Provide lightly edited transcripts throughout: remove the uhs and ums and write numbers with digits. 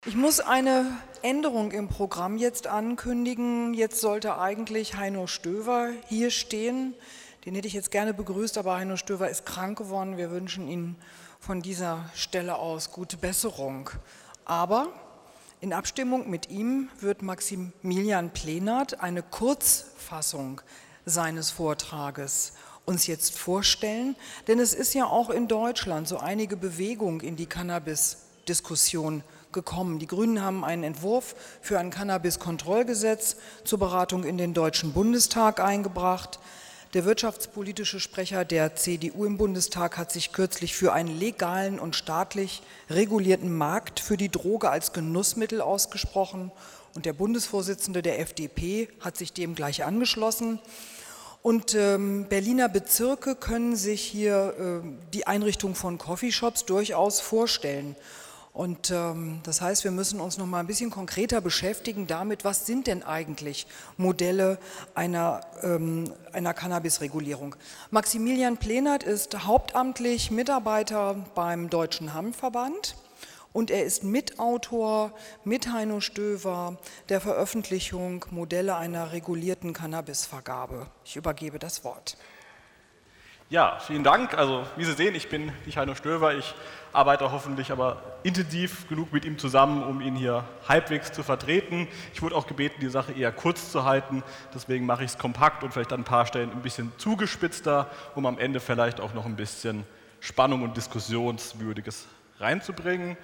Ich muss eine Änderung im Programm jetzt ankündigen. Jetzt sollte eigentlich Heino Stöver hier stehen. Den hätte ich jetzt gerne begrüßt, aber Heino Stöver ist krank geworden. Wir wünschen Ihnen von dieser Stelle aus gute Besserung. Aber in Abstimmung mit ihm wird Maximilian Plenard eine Kurzfassung seines Vortrages uns jetzt vorstellen, denn es ist ja auch in Deutschland so einige Bewegung in die Cannabis-Diskussion gekommen. Die Grünen haben einen Entwurf für ein Cannabis-Kontrollgesetz zur Beratung in den Deutschen Bundestag eingebracht. Der wirtschaftspolitische Sprecher der CDU im Bundestag hat sich kürzlich für einen legalen und staatlich regulierten Markt für die Droge als Genussmittel ausgesprochen und der Bundesvorsitzende der FDP hat sich dem gleich angeschlossen. Und Berliner Bezirke können sich hier die Einrichtung von Coffeeshops durchaus vorstellen. Und das heißt, wir müssen uns noch mal ein bisschen konkreter beschäftigen damit, was sind denn eigentlich Modelle einer Cannabis-Regulierung. Maximilian Plenard ist hauptamtlich Mitarbeiter beim Deutschen Hanfverband und er ist Mitautor mit Heino Stöver der Veröffentlichung Modelle einer regulierten Cannabisvergabe. Ich übergebe das Wort. Ja, vielen Dank. Also wie Sie sehen, ich bin nicht Heino Stöver, ich arbeite hoffentlich aber intensiv genug mit ihm zusammen, um ihn hier halbwegs zu vertreten. Ich wurde auch gebeten, die Sache eher kurz zu halten, deswegen mache ich es kompakt und vielleicht an ein paar Stellen ein bisschen zugespitzter, um am Ende vielleicht auch noch ein bisschen Spannung und Diskussionswürdiges reinzubringen.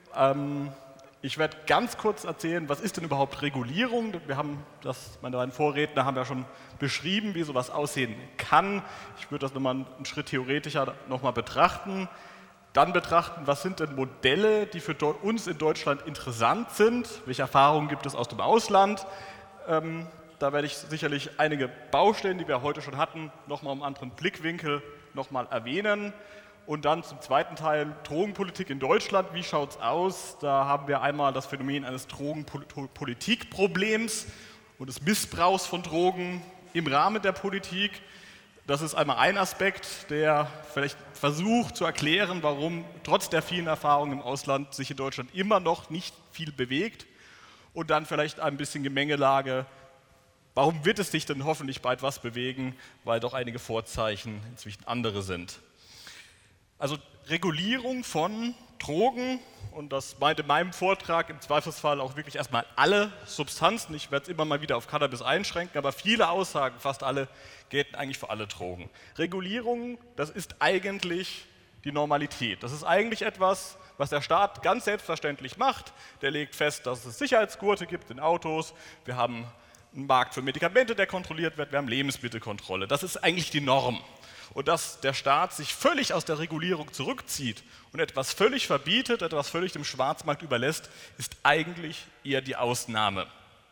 Ich werde ganz kurz erzählen, was ist denn überhaupt Regulierung? Wir haben das, meine beiden Vorredner haben ja schon beschrieben, wie sowas aussehen kann. Ich würde das nochmal einen Schritt theoretischer nochmal betrachten. Dann betrachten, was sind denn Modelle, die für uns in Deutschland interessant sind? Welche Erfahrungen gibt es aus dem Ausland? Da werde ich sicherlich einige Baustellen, die wir heute schon hatten, nochmal um einen anderen Blickwinkel nochmal erwähnen. Und dann zum zweiten Teil Drogenpolitik in Deutschland. Wie schaut es aus? Da haben wir einmal das Phänomen eines Drogenpolitikproblems und des Missbrauchs von Drogen im Rahmen der Politik. Das ist einmal ein Aspekt, der vielleicht versucht zu erklären, warum trotz der vielen Erfahrungen im Ausland sich in Deutschland immer noch nicht viel bewegt. Und dann vielleicht ein bisschen Gemengelage. Warum wird es sich denn hoffentlich bald was bewegen? Weil doch einige Vorzeichen inzwischen andere sind. Also Regulierung von Drogen, und das meinte in meinem Vortrag im Zweifelsfall auch wirklich erstmal alle Substanzen. Ich werde es immer mal wieder auf Cannabis einschränken, aber viele Aussagen, fast alle, gelten eigentlich für alle Drogen. Regulierung, das ist eigentlich die Normalität. Das ist eigentlich etwas, was der Staat ganz selbstverständlich macht. Der legt fest, dass es Sicherheitsgurte gibt in Autos. Wir haben einen Markt für Medikamente, der kontrolliert wird. Wir haben Lebensmittelkontrolle. Das ist eigentlich die Norm. Und dass der Staat sich völlig aus der Regulierung zurückzieht und etwas völlig verbietet, etwas völlig dem Schwarzmarkt überlässt, ist eigentlich eher die Ausnahme.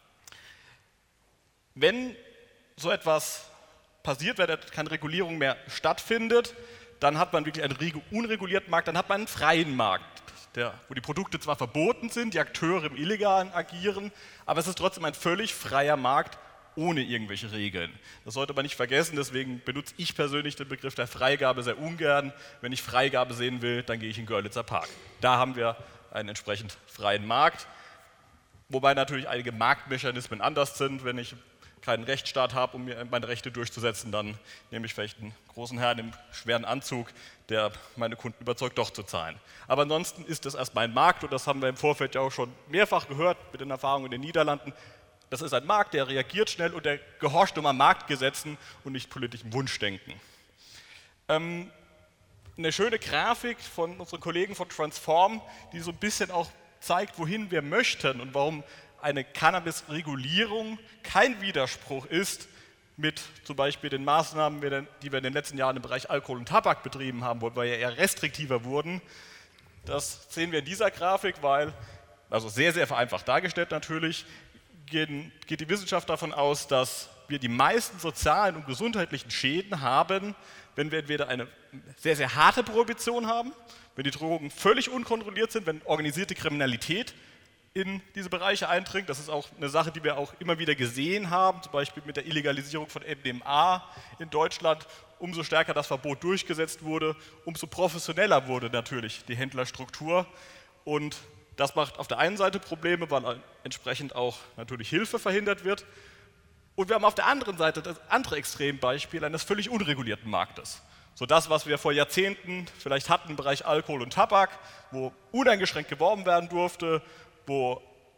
Wenn so etwas passiert, wenn keine Regulierung mehr stattfindet, dann hat man wirklich einen unregulierten Markt, dann hat man einen freien Markt, wo die Produkte zwar verboten sind, die Akteure im Illegalen agieren, aber es ist trotzdem ein völlig freier Markt, ohne irgendwelche Regeln. Das sollte man nicht vergessen, deswegen benutze ich persönlich den Begriff der Freigabe sehr ungern. Wenn ich Freigabe sehen will, dann gehe ich in den Görlitzer Park. Da haben wir einen entsprechend freien Markt, wobei natürlich einige Marktmechanismen anders sind. Wenn ich keinen Rechtsstaat habe, um mir meine Rechte durchzusetzen, dann nehme ich vielleicht einen großen Herrn im schweren Anzug, der meine Kunden überzeugt, doch zu zahlen. Aber ansonsten ist das erstmal ein Markt, und das haben wir im Vorfeld ja auch schon mehrfach gehört mit den Erfahrungen in den Niederlanden. Das ist ein Markt, der reagiert schnell und der gehorcht immer Marktgesetzen und nicht politischem Wunschdenken. Eine schöne Grafik von unseren Kollegen von Transform, die so ein bisschen auch zeigt, wohin wir möchten und warum eine Cannabis-Regulierung kein Widerspruch ist mit zum Beispiel den Maßnahmen, die wir in den letzten Jahren im Bereich Alkohol und Tabak betrieben haben, wo wir ja eher restriktiver wurden. Das sehen wir in dieser Grafik, also sehr, sehr vereinfacht dargestellt natürlich, geht die Wissenschaft davon aus, dass wir die meisten sozialen und gesundheitlichen Schäden haben, wenn wir entweder eine sehr, sehr harte Prohibition haben, wenn die Drogen völlig unkontrolliert sind, wenn organisierte Kriminalität in diese Bereiche eindringt. Das ist auch eine Sache, die wir auch immer wieder gesehen haben, zum Beispiel mit der Illegalisierung von MDMA in Deutschland. Umso stärker das Verbot durchgesetzt wurde, umso professioneller wurde natürlich die Händlerstruktur. Und Das macht auf der einen Seite Probleme, weil entsprechend auch natürlich Hilfe verhindert wird. Und wir haben auf der anderen Seite das andere Extrembeispiel eines völlig unregulierten Marktes. So das, was wir vor Jahrzehnten vielleicht hatten im Bereich Alkohol und Tabak, wo uneingeschränkt geworben werden durfte, wo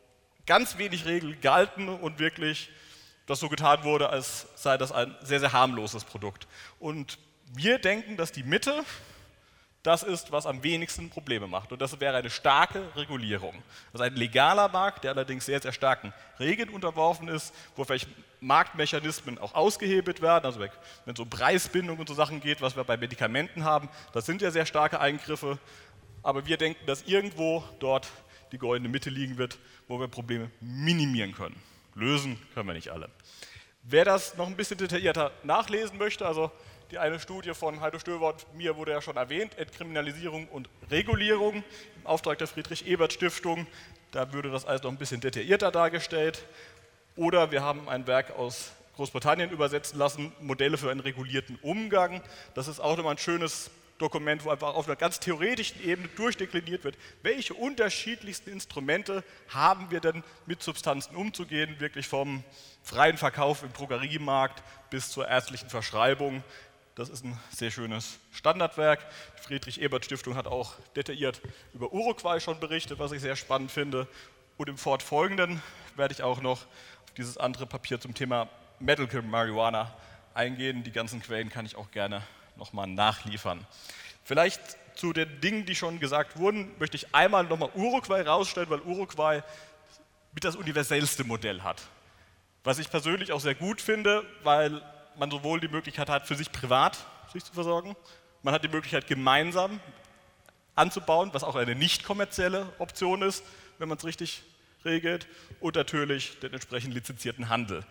ganz wenig Regeln galten und wirklich das so getan wurde, als sei das ein sehr, sehr harmloses Produkt. Und wir denken, dass die Mitte das ist, was am wenigsten Probleme macht. Und das wäre eine starke Regulierung. Also ein legaler Markt, der allerdings sehr, sehr starken Regeln unterworfen ist, wo vielleicht Marktmechanismen auch ausgehebelt werden, also wenn es um Preisbindung und so Sachen geht, was wir bei Medikamenten haben, das sind ja sehr starke Eingriffe, aber wir denken, dass irgendwo dort die goldene Mitte liegen wird, wo wir Probleme minimieren können. Lösen können wir nicht alle. Wer das noch ein bisschen detaillierter nachlesen möchte, also die eine Studie von Heino Stöver und mir wurde ja schon erwähnt, Entkriminalisierung und Regulierung im Auftrag der Friedrich-Ebert-Stiftung, da würde das alles noch ein bisschen detaillierter dargestellt. Oder wir haben ein Werk aus Großbritannien übersetzen lassen, Modelle für einen regulierten Umgang. Das ist auch nochmal ein schönes Dokument, wo einfach auf einer ganz theoretischen Ebene durchdekliniert wird, welche unterschiedlichsten Instrumente haben wir denn mit Substanzen umzugehen, wirklich vom freien Verkauf im Drogeriemarkt bis zur ärztlichen Verschreibung. Das ist ein sehr schönes Standardwerk. Die Friedrich-Ebert-Stiftung hat auch detailliert über Uruguay schon berichtet, was ich sehr spannend finde. Und im Fortfolgenden werde ich auch noch auf dieses andere Papier zum Thema Medical Marijuana eingehen. Die ganzen Quellen kann ich auch gerne nochmal nachliefern. Vielleicht zu den Dingen, die schon gesagt wurden, möchte ich einmal nochmal Uruguay rausstellen, weil Uruguay mit das universellste Modell hat. Was ich persönlich auch sehr gut finde, weil man sowohl die Möglichkeit hat, für sich privat sich zu versorgen, man hat die Möglichkeit, gemeinsam anzubauen, was auch eine nicht kommerzielle Option ist, wenn man es richtig regelt, und natürlich den entsprechend lizenzierten Handel.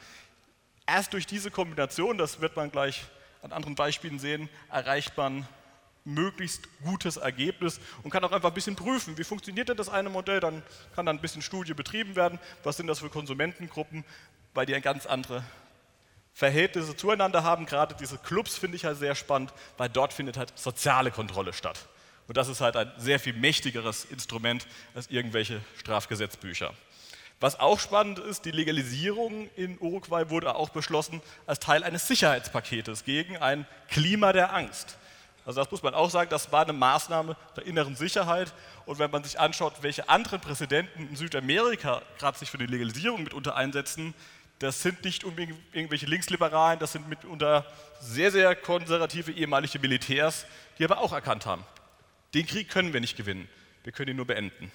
Erst durch diese Kombination, das wird man gleich an anderen Beispielen sehen, erreicht man möglichst gutes Ergebnis und kann auch einfach ein bisschen prüfen, wie funktioniert denn das eine Modell, dann kann dann ein bisschen Studie betrieben werden, was sind das für Konsumentengruppen, weil die eine ganz andere Verhältnisse zueinander haben. Gerade diese Clubs finde ich halt sehr spannend, weil dort findet halt soziale Kontrolle statt. Und das ist halt ein sehr viel mächtigeres Instrument als irgendwelche Strafgesetzbücher. Was auch spannend ist, die Legalisierung in Uruguay wurde auch beschlossen als Teil eines Sicherheitspaketes gegen ein Klima der Angst. Also das muss man auch sagen, das war eine Maßnahme der inneren Sicherheit. Und wenn man sich anschaut, welche anderen Präsidenten in Südamerika gerade sich für die Legalisierung mitunter einsetzen, das sind nicht unbedingt irgendwelche Linksliberalen, das sind mitunter sehr, sehr konservative ehemalige Militärs, die aber auch erkannt haben, den Krieg können wir nicht gewinnen, wir können ihn nur beenden.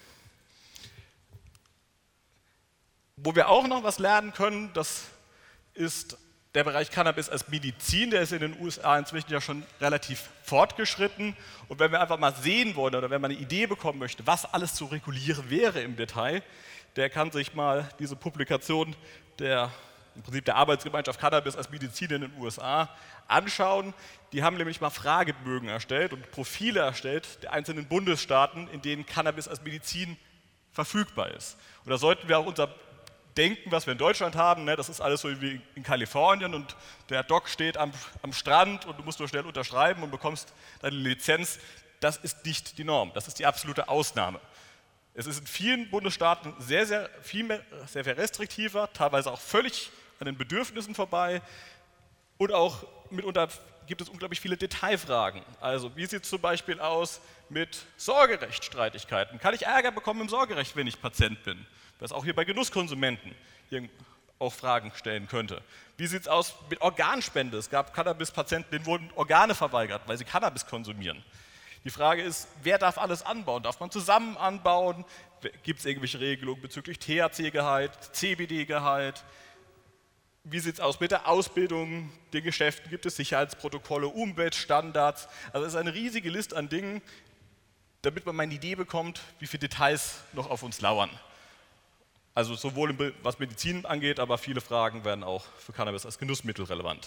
Wo wir auch noch was lernen können, das ist der Bereich Cannabis als Medizin, der ist in den USA inzwischen ja schon relativ fortgeschritten. Und wenn wir einfach mal sehen wollen oder wenn man eine Idee bekommen möchte, was alles zu regulieren wäre im Detail, der kann sich mal diese Publikation im Prinzip der Arbeitsgemeinschaft Cannabis als Medizin in den USA anschauen. Die haben nämlich mal Fragebögen erstellt und Profile erstellt der einzelnen Bundesstaaten, in denen Cannabis als Medizin verfügbar ist. Und da sollten wir auch unser Denken, was wir in Deutschland haben, ne, das ist alles so wie in Kalifornien und der Doc steht am Strand und du musst nur schnell unterschreiben und bekommst deine Lizenz. Das ist nicht die Norm, das ist die absolute Ausnahme. Es ist in vielen Bundesstaaten sehr viel restriktiver, teilweise auch völlig an den Bedürfnissen vorbei und auch mitunter gibt es unglaublich viele Detailfragen. Also wie sieht es zum Beispiel aus mit Sorgerechtsstreitigkeiten? Kann ich Ärger bekommen im Sorgerecht, wenn ich Patient bin? Was auch hier bei Genusskonsumenten auch Fragen stellen könnte. Wie sieht es aus mit Organspende? Es gab Cannabis-Patienten, denen wurden Organe verweigert, weil sie Cannabis konsumieren. Die Frage ist, wer darf alles anbauen? Darf man zusammen anbauen? Gibt es irgendwelche Regelungen bezüglich THC-Gehalt, CBD-Gehalt? Wie sieht es aus mit der Ausbildung, den Geschäften? Gibt es Sicherheitsprotokolle, Umweltstandards? Also es ist eine riesige Liste an Dingen, damit man mal eine Idee bekommt, wie viele Details noch auf uns lauern. Also sowohl was Medizin angeht, aber viele Fragen werden auch für Cannabis als Genussmittel relevant.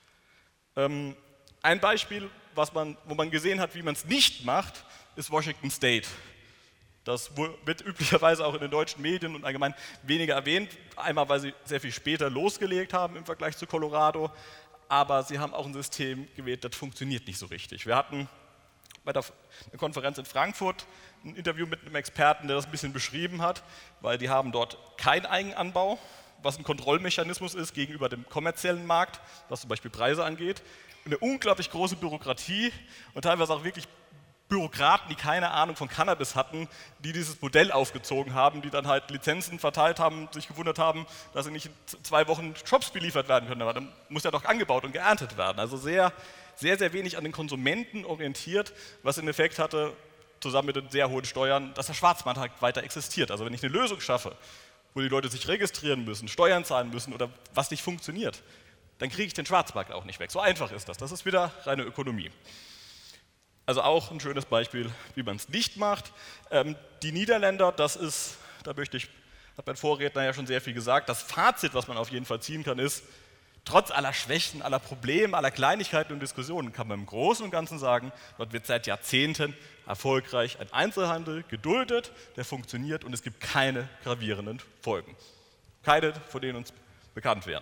Ein Beispiel, wo man gesehen hat, wie man es nicht macht, ist Washington State. Das wird üblicherweise auch in den deutschen Medien und allgemein weniger erwähnt. Einmal, weil sie sehr viel später losgelegt haben im Vergleich zu Colorado, aber sie haben auch ein System gewählt, das funktioniert nicht so richtig. Wir hatten bei der Konferenz in Frankfurt ein Interview mit einem Experten, der das ein bisschen beschrieben hat, weil die haben dort keinen Eigenanbau, was ein Kontrollmechanismus ist gegenüber dem kommerziellen Markt, was zum Beispiel Preise angeht. Eine unglaublich große Bürokratie und teilweise auch wirklich Bürokraten, die keine Ahnung von Cannabis hatten, die dieses Modell aufgezogen haben, die dann halt Lizenzen verteilt haben, sich gewundert haben, dass sie nicht in 2 Wochen Shops beliefert werden können. Aber dann muss ja doch angebaut und geerntet werden. Also sehr, sehr, sehr wenig an den Konsumenten orientiert, was den Effekt hatte, zusammen mit den sehr hohen Steuern, dass der Schwarzmarkt halt weiter existiert. Also wenn ich eine Lösung schaffe, wo die Leute sich registrieren müssen, Steuern zahlen müssen oder was nicht funktioniert, dann kriege ich den Schwarzmarkt auch nicht weg. So einfach ist das. Das ist wieder reine Ökonomie. Also auch ein schönes Beispiel, wie man es nicht macht. Die Niederländer, da hat mein Vorredner ja schon sehr viel gesagt, das Fazit, was man auf jeden Fall ziehen kann, ist, trotz aller Schwächen, aller Probleme, aller Kleinigkeiten und Diskussionen kann man im Großen und Ganzen sagen, dort wird seit Jahrzehnten erfolgreich ein Einzelhandel geduldet, der funktioniert und es gibt keine gravierenden Folgen. Keine, von denen uns bekannt wären.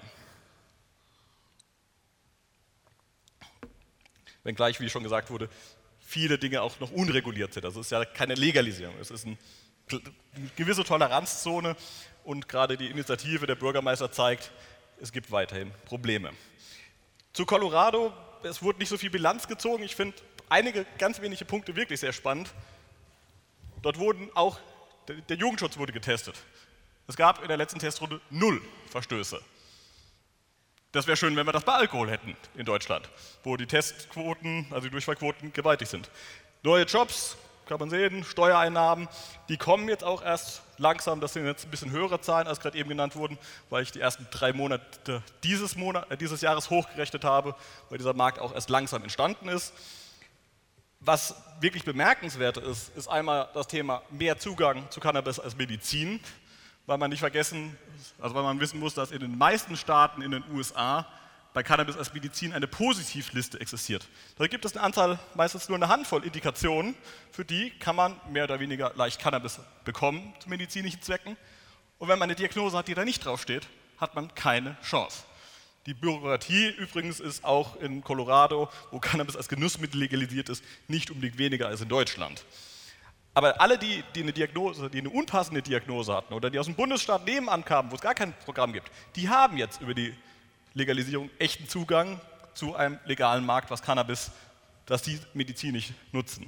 Wenngleich, wie schon gesagt wurde, viele Dinge auch noch unreguliert sind. Also es ist ja keine Legalisierung, es ist eine gewisse Toleranzzone und gerade die Initiative der Bürgermeister zeigt, es gibt weiterhin Probleme. Zu Colorado, es wurde nicht so viel Bilanz gezogen, ich finde einige ganz wenige Punkte wirklich sehr spannend. Dort wurden auch, der Jugendschutz wurde getestet. Es gab in der letzten Testrunde 0 Verstöße. Das wäre schön, wenn wir das bei Alkohol hätten in Deutschland, wo die Testquoten, also die Durchfallquoten gewaltig sind. Neue Jobs, kann man sehen, Steuereinnahmen, die kommen jetzt auch erst langsam, das sind jetzt ein bisschen höhere Zahlen, als gerade eben genannt wurden, weil ich die ersten 3 Monate dieses Jahres hochgerechnet habe, weil dieser Markt auch erst langsam entstanden ist. Was wirklich bemerkenswert ist, ist einmal das Thema mehr Zugang zu Cannabis als Medizin, weil man nicht vergessen, also weil man wissen muss, dass in den meisten Staaten in den USA bei Cannabis als Medizin eine Positivliste existiert. Da gibt es eine Anzahl, meistens nur eine Handvoll Indikationen, für die kann man mehr oder weniger leicht Cannabis bekommen zu medizinischen Zwecken. Und wenn man eine Diagnose hat, die da nicht draufsteht, hat man keine Chance. Die Bürokratie übrigens ist auch in Colorado, wo Cannabis als Genussmittel legalisiert ist, nicht unbedingt weniger als in Deutschland. Aber alle, die eine unpassende Diagnose hatten oder die aus dem Bundesstaat nebenan kamen, wo es gar kein Programm gibt, die haben jetzt über die Legalisierung echten Zugang zu einem legalen Markt, was Cannabis, das die medizinisch nutzen.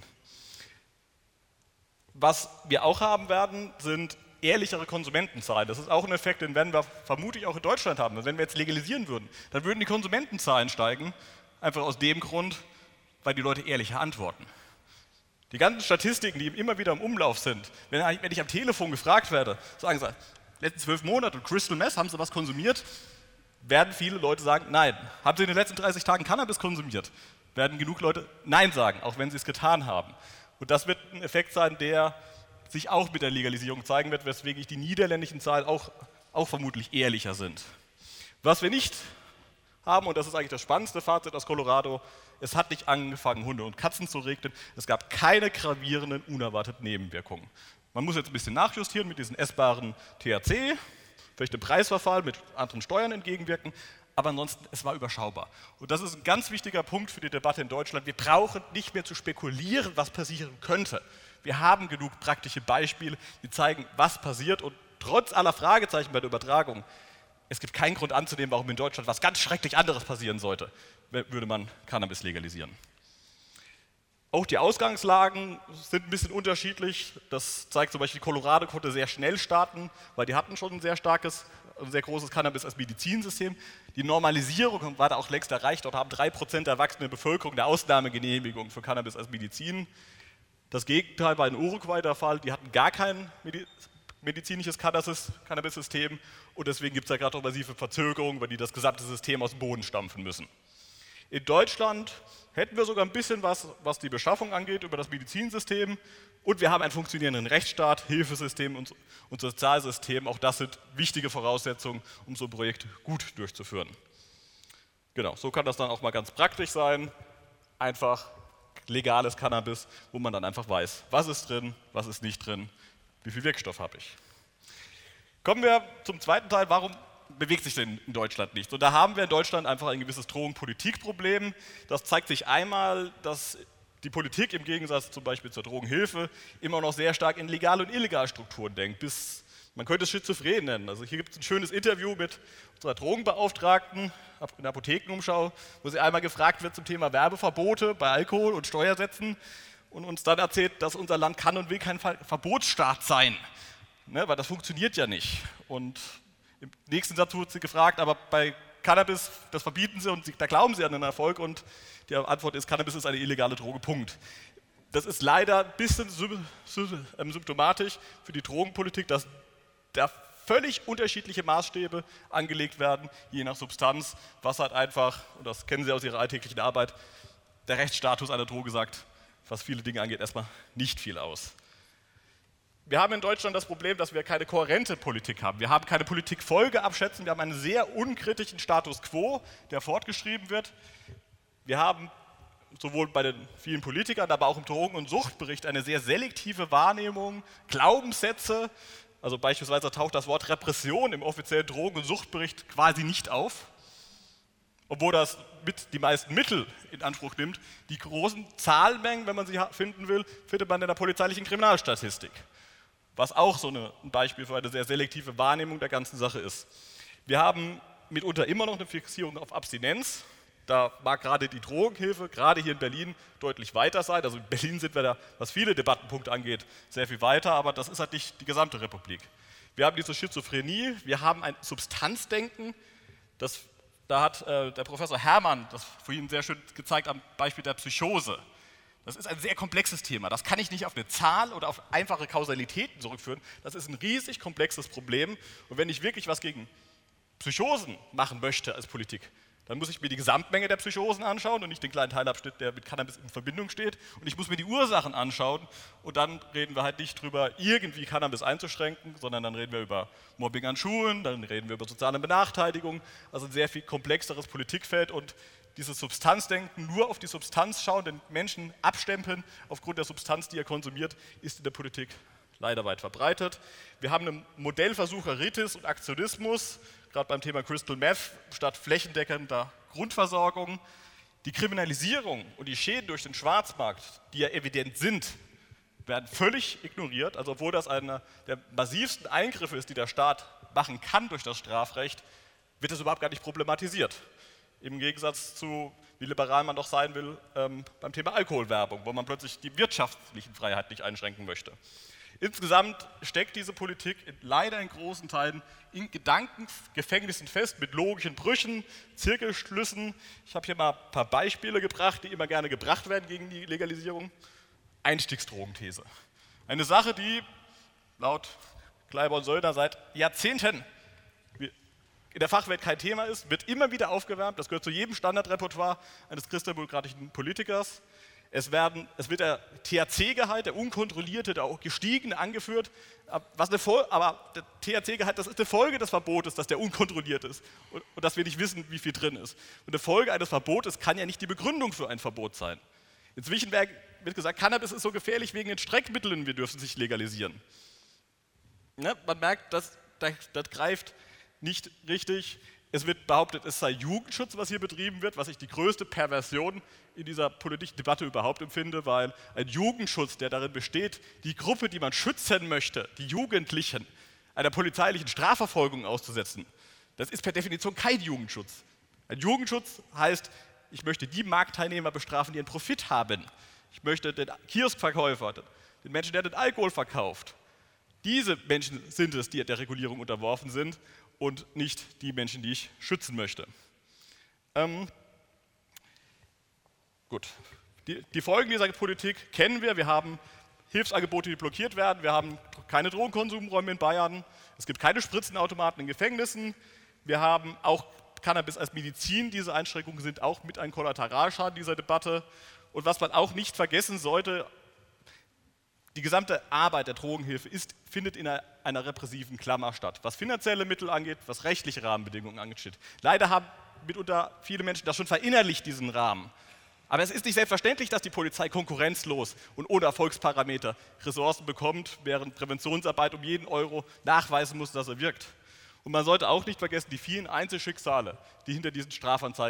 Was wir auch haben werden, sind ehrlichere Konsumentenzahlen. Das ist auch ein Effekt, den werden wir vermutlich auch in Deutschland haben. Wenn wir jetzt legalisieren würden, dann würden die Konsumentenzahlen steigen, einfach aus dem Grund, weil die Leute ehrlicher antworten. Die ganzen Statistiken, die immer wieder im Umlauf sind, wenn ich am Telefon gefragt werde, sagen sie, letzten 12 Monate und Crystal Meth, haben sie was konsumiert? Werden viele Leute sagen, nein. Haben sie in den letzten 30 Tagen Cannabis konsumiert? Werden genug Leute Nein sagen, auch wenn sie es getan haben. Und das wird ein Effekt sein, der sich auch mit der Legalisierung zeigen wird, weswegen die niederländischen Zahlen auch vermutlich ehrlicher sind. Was wir nicht haben, und das ist eigentlich das spannendste Fazit aus Colorado, es hat nicht angefangen, Hunde und Katzen zu regnen, es gab keine gravierenden, unerwarteten Nebenwirkungen. Man muss jetzt ein bisschen nachjustieren mit diesen essbaren THC, vielleicht im Preisverfall mit anderen Steuern entgegenwirken, aber ansonsten, es war überschaubar. Und das ist ein ganz wichtiger Punkt für die Debatte in Deutschland. Wir brauchen nicht mehr zu spekulieren, was passieren könnte. Wir haben genug praktische Beispiele, die zeigen, was passiert und trotz aller Fragezeichen bei der Übertragung, es gibt keinen Grund anzunehmen, warum in Deutschland was ganz schrecklich anderes passieren sollte, würde man Cannabis legalisieren. Auch die Ausgangslagen sind ein bisschen unterschiedlich. Das zeigt zum Beispiel, Colorado konnte sehr schnell starten, weil die hatten schon ein sehr großes Cannabis als Medizinsystem. Die Normalisierung war da auch längst erreicht. Dort haben 3% der erwachsenen Bevölkerung eine Ausnahmegenehmigung für Cannabis als Medizin. Das Gegenteil war in Uruguay der Fall. Die hatten gar kein medizinisches Cannabis-System und deswegen gibt es ja gerade auch massive Verzögerungen, weil die das gesamte System aus dem Boden stampfen müssen. In Deutschland hätten wir sogar ein bisschen was die Beschaffung angeht, über das Medizinsystem und wir haben einen funktionierenden Rechtsstaat, Hilfesystem und Sozialsystem. Auch das sind wichtige Voraussetzungen, um so ein Projekt gut durchzuführen. Genau, so kann das dann auch mal ganz praktisch sein. Einfach legales Cannabis, wo man dann einfach weiß, was ist drin, was ist nicht drin, wie viel Wirkstoff habe ich. Kommen wir zum zweiten Teil, warum bewegt sich denn in Deutschland nichts? Und da haben wir in Deutschland einfach ein gewisses Drogen-Politik-Problem. Das zeigt sich einmal, dass die Politik im Gegensatz zum Beispiel zur Drogenhilfe immer noch sehr stark in legale und illegale Strukturen denkt, man könnte es schizophren nennen. Also hier gibt es ein schönes Interview mit unserer Drogenbeauftragten in der Apothekenumschau, wo sie einmal gefragt wird zum Thema Werbeverbote bei Alkohol und Steuersätzen und uns dann erzählt, dass unser Land kann und will kein Verbotsstaat sein, ne, weil das funktioniert ja nicht. Und im nächsten Satz wurde sie gefragt, aber bei Cannabis, das verbieten sie und da glauben sie an den Erfolg und die Antwort ist, Cannabis ist eine illegale Droge, Punkt. Das ist leider ein bisschen symptomatisch für die Drogenpolitik, dass da völlig unterschiedliche Maßstäbe angelegt werden, je nach Substanz, was halt einfach, und das kennen Sie aus Ihrer alltäglichen Arbeit, der Rechtsstatus einer Droge sagt, was viele Dinge angeht, erstmal nicht viel aus. Wir haben in Deutschland das Problem, dass wir keine kohärente Politik haben. Wir haben keine Politikfolgeabschätzung, wir haben einen sehr unkritischen Status quo, der fortgeschrieben wird. Wir haben sowohl bei den vielen Politikern, aber auch im Drogen- und Suchtbericht eine sehr selektive Wahrnehmung, Glaubenssätze. Also beispielsweise taucht das Wort Repression im offiziellen Drogen- und Suchtbericht quasi nicht auf, obwohl das mit die meisten Mittel in Anspruch nimmt. Die großen Zahlmengen, wenn man sie finden will, findet man in der polizeilichen Kriminalstatistik, was auch so ein Beispiel für eine sehr selektive Wahrnehmung der ganzen Sache ist. Wir haben mitunter immer noch eine Fixierung auf Abstinenz. Da mag gerade die Drogenhilfe, gerade hier in Berlin, deutlich weiter sein. Also in Berlin sind wir da, was viele Debattenpunkte angeht, sehr viel weiter, aber das ist halt nicht die gesamte Republik. Wir haben diese Schizophrenie, wir haben ein Substanzdenken, da hat der Professor Herrmann das vorhin sehr schön gezeigt am Beispiel der Psychose. Das ist ein sehr komplexes Thema. Das kann ich nicht auf eine Zahl oder auf einfache Kausalitäten zurückführen. Das ist ein riesig komplexes Problem. Und wenn ich wirklich was gegen Psychosen machen möchte als Politik, dann muss ich mir die Gesamtmenge der Psychosen anschauen und nicht den kleinen Teilabschnitt, der mit Cannabis in Verbindung steht. Und ich muss mir die Ursachen anschauen und dann reden wir halt nicht drüber, irgendwie Cannabis einzuschränken, sondern dann reden wir über Mobbing an Schulen, dann reden wir über soziale Benachteiligung, also ein sehr viel komplexeres Politikfeld und dieses Substanzdenken, nur auf die Substanz schauen, den Menschen abstempeln aufgrund der Substanz, die er konsumiert, ist in der Politik leider weit verbreitet. Wir haben einen Modellversucheritis und Aktionismus, gerade beim Thema Crystal Meth, statt flächendeckender Grundversorgung. Die Kriminalisierung und die Schäden durch den Schwarzmarkt, die ja evident sind, werden völlig ignoriert. Also obwohl das einer der massivsten Eingriffe ist, die der Staat machen kann durch das Strafrecht, wird das überhaupt gar nicht problematisiert. Im Gegensatz zu, wie liberal man doch sein will, beim Thema Alkoholwerbung, wo man plötzlich die wirtschaftlichen Freiheiten nicht einschränken möchte. Insgesamt steckt diese Politik leider in großen Teilen in Gedankengefängnissen fest, mit logischen Brüchen, Zirkelschlüssen. Ich habe hier mal ein paar Beispiele gebracht, die immer gerne gebracht werden gegen die Legalisierung. Einstiegsdrogenthese. Eine Sache, die laut Kleiber und Söllner seit Jahrzehnten in der Fachwelt kein Thema ist, wird immer wieder aufgewärmt. Das gehört zu jedem Standardrepertoire eines christdemokratischen Politikers. Es wird der THC-Gehalt, der unkontrollierte, der auch gestiegene angeführt. Aber der THC-Gehalt, das ist eine Folge des Verbotes, dass der unkontrolliert ist und dass wir nicht wissen, wie viel drin ist. Und eine Folge eines Verbotes kann ja nicht die Begründung für ein Verbot sein. Inzwischen wird gesagt, Cannabis ist so gefährlich wegen den Streckmitteln, wir dürfen es nicht legalisieren. Ne? Man merkt, das greift nicht richtig. Es wird behauptet, es sei Jugendschutz, was hier betrieben wird, was ich die größte Perversion in dieser politischen Debatte überhaupt empfinde, weil ein Jugendschutz, der darin besteht, die Gruppe, die man schützen möchte, die Jugendlichen, einer polizeilichen Strafverfolgung auszusetzen, das ist per Definition kein Jugendschutz. Ein Jugendschutz heißt, ich möchte die Marktteilnehmer bestrafen, die einen Profit haben. Ich möchte den Kioskverkäufer, den Menschen, der den Alkohol verkauft. Diese Menschen sind es, die der Regulierung unterworfen sind und nicht die Menschen, die ich schützen möchte. Gut. Die Folgen dieser Politik kennen wir. Wir haben Hilfsangebote, die blockiert werden. Wir haben keine Drogenkonsumräume in Bayern. Es gibt keine Spritzenautomaten in Gefängnissen. Wir haben auch Cannabis als Medizin. Diese Einschränkungen sind auch mit ein Kollateralschaden dieser Debatte. Und was man auch nicht vergessen sollte, die gesamte Arbeit der Drogenhilfe findet in einer repressiven Klammer statt, was finanzielle Mittel angeht, was rechtliche Rahmenbedingungen angeht. Leider haben mitunter viele Menschen das schon verinnerlicht, diesen Rahmen. Aber es ist nicht selbstverständlich, dass die Polizei konkurrenzlos und ohne Erfolgsparameter Ressourcen bekommt, während Präventionsarbeit um jeden Euro nachweisen muss, dass er wirkt. Und man sollte auch nicht vergessen, die vielen Einzelschicksale, die hinter diesen Strafanzeigen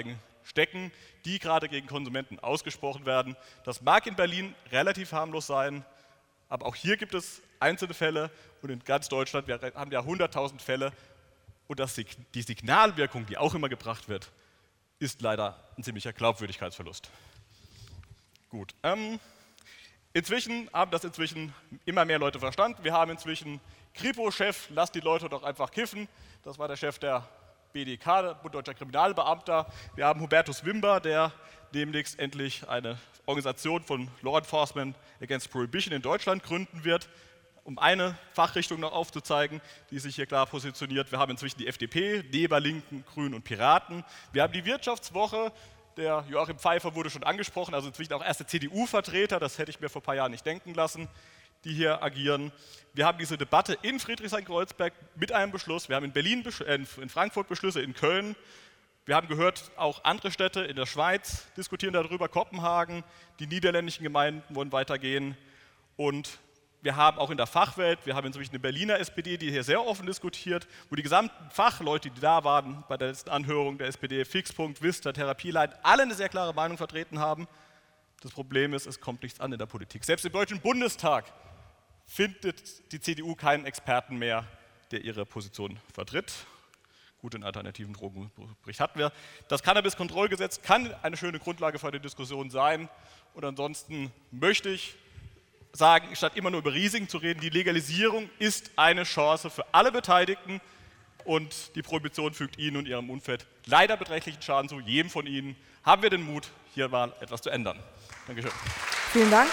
stecken, die gerade gegen Konsumenten ausgesprochen werden. Das mag in Berlin relativ harmlos sein, aber auch hier gibt es einzelne Fälle und in ganz Deutschland, wir haben ja 100.000 Fälle und die Signalwirkung, die auch immer gebracht wird, ist leider ein ziemlicher Glaubwürdigkeitsverlust. Gut, inzwischen haben das immer mehr Leute verstanden. Wir haben inzwischen Kripo-Chef, lasst die Leute doch einfach kiffen. Das war der Chef der BDK, Bund Deutscher Kriminalbeamter. Wir haben Hubertus Wimber, der demnächst endlich eine Organisation von Law Enforcement Against Prohibition in Deutschland gründen wird, um eine Fachrichtung noch aufzuzeigen, die sich hier klar positioniert. Wir haben inzwischen die FDP, Neber, Linken, Grünen und Piraten. Wir haben die Wirtschaftswoche, der Joachim Pfeiffer wurde schon angesprochen, also inzwischen auch erste CDU-Vertreter, das hätte ich mir vor ein paar Jahren nicht denken lassen, die hier agieren. Wir haben diese Debatte in Friedrichshain-Kreuzberg mit einem Beschluss. Wir haben in Frankfurt Beschlüsse, in Köln. Wir haben gehört, auch andere Städte in der Schweiz diskutieren darüber, Kopenhagen, die niederländischen Gemeinden wollen weitergehen. Und wir haben auch in der Fachwelt, wir haben inzwischen eine Berliner SPD, die hier sehr offen diskutiert, wo die gesamten Fachleute, die da waren bei der letzten Anhörung der SPD, Fixpunkt, Vista, Therapieleit, alle eine sehr klare Meinung vertreten haben. Das Problem ist, es kommt nichts an in der Politik. Selbst im Deutschen Bundestag findet die CDU keinen Experten mehr, der ihre Position vertritt. Gut, den alternativen Drogenbericht hatten wir. Das Cannabis-Kontrollgesetz kann eine schöne Grundlage für eine Diskussion sein. Und ansonsten möchte ich sagen, statt immer nur über Risiken zu reden, die Legalisierung ist eine Chance für alle Beteiligten und die Prohibition fügt Ihnen und Ihrem Umfeld leider beträchtlichen Schaden zu. Jedem von Ihnen haben wir den Mut, hier mal etwas zu ändern. Dankeschön. Vielen Dank.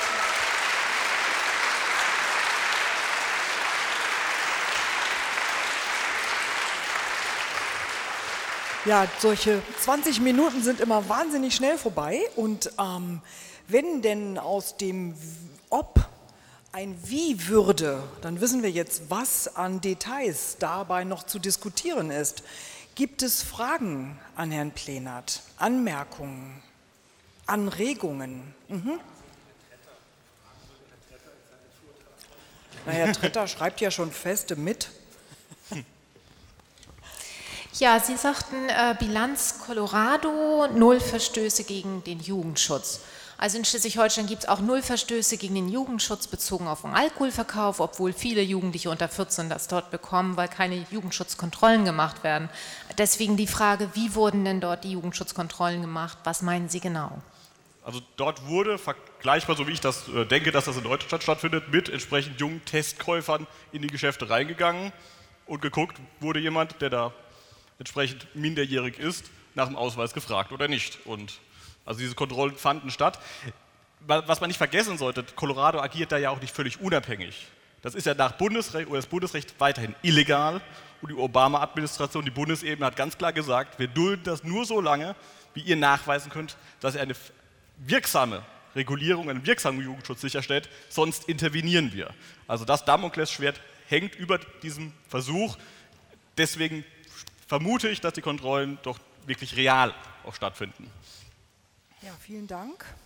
Ja, solche 20 Minuten sind immer wahnsinnig schnell vorbei und wenn denn aus dem Ob ein Wie würde, dann wissen wir jetzt, was an Details dabei noch zu diskutieren ist. Gibt es Fragen an Herrn Plenert, Anmerkungen, Anregungen? Naja, Tretter schreibt ja schon Feste mit. Ja, Sie sagten Bilanz Colorado, 0 Verstöße gegen den Jugendschutz. Also in Schleswig-Holstein gibt es auch 0 Verstöße gegen den Jugendschutz bezogen auf den Alkoholverkauf, obwohl viele Jugendliche unter 14 das dort bekommen, weil keine Jugendschutzkontrollen gemacht werden. Deswegen die Frage, wie wurden denn dort die Jugendschutzkontrollen gemacht? Was meinen Sie genau? Also dort wurde vergleichbar, so wie ich das denke, dass das in Deutschland stattfindet, mit entsprechend jungen Testkäufern in die Geschäfte reingegangen und geguckt, wurde jemand, der da entsprechend minderjährig ist, nach dem Ausweis gefragt oder nicht. Und also diese Kontrollen fanden statt. Was man nicht vergessen sollte, Colorado agiert da ja auch nicht völlig unabhängig. Das ist ja nach US-Bundesrecht weiterhin illegal und die Obama-Administration, die Bundesebene hat ganz klar gesagt, wir dulden das nur so lange, wie ihr nachweisen könnt, dass ihr eine wirksame Regulierung, einen wirksamen Jugendschutz sicherstellt, sonst intervenieren wir. Also das Damoklesschwert hängt über diesem Versuch, deswegen vermute ich, dass die Kontrollen doch wirklich real auch stattfinden. Ja, vielen Dank.